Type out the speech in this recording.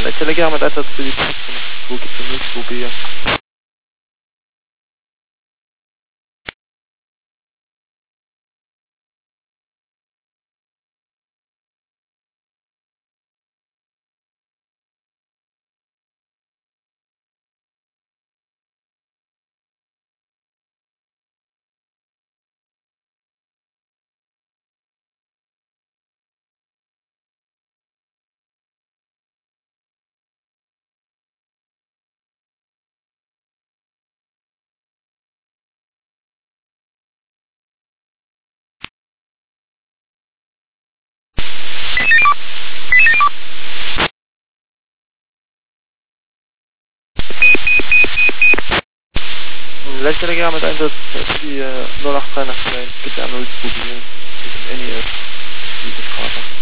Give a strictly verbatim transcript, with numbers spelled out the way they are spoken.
Bij Telegram met dat jullie boekje van niets proberen. Bij Telegram met dat die null acht drei neun bitte einmal probieren. Das ist N E S. Dieses Vater.